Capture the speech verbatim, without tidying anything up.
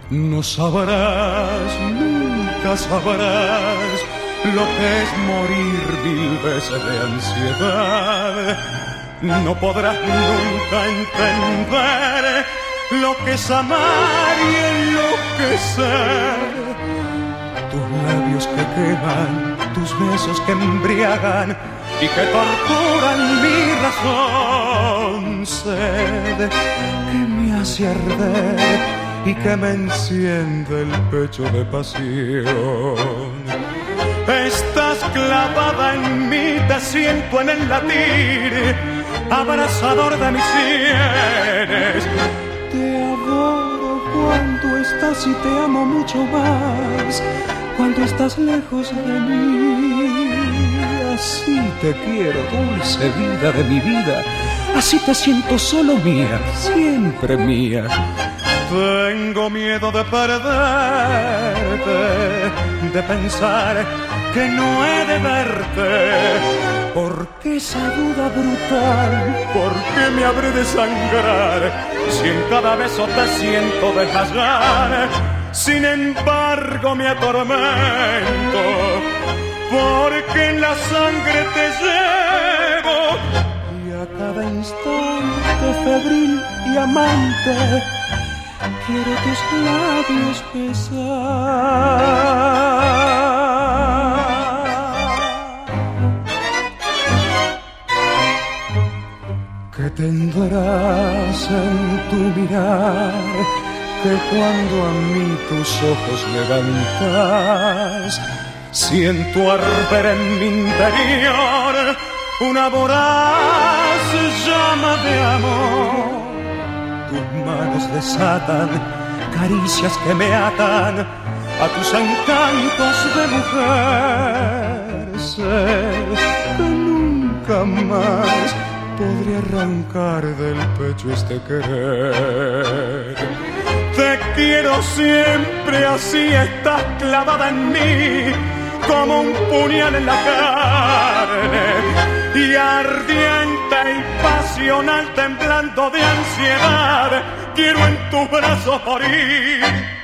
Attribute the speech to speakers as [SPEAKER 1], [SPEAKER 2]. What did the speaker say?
[SPEAKER 1] No sabrás, nunca sabrás lo que es morir mil veces de ansiedad. No podrás nunca entender lo que es amar y enloquecer. Tus labios que queman, tus besos que embriagan y que torturan mi razón. Sed que me hace arder y que me enciende el pecho de pasión. Estás clavada en mí, te siento en el latir, abrazador de mis sienes. Te adoro cuando estás y te amo mucho más cuando estás lejos de mí. Así te quiero, dulce vida de mi vida. Así te siento solo mía, siempre mía. Tengo miedo de perderte, de pensar que no he de verte. ¿Por qué esa duda brutal? ¿Por qué me habré de sangrar si en cada beso te siento desmayar? Sin embargo me atormento, porque en la sangre te llevo y a cada instante febril y amante quiero tus labios besar. ¿Qué tendrás en tu mirar que cuando a mí tus ojos levantas siento arder en mi interior una voraz llama de amor? Tus manos desatan caricias que me atan a tus encantos de mujer. Sé que nunca más podré arrancar del pecho este querer. Te quiero siempre así, estás clavada en mí como un puñal en la carne, y ardiente y pasional, temblando de ansiedad, quiero en tus brazos morir.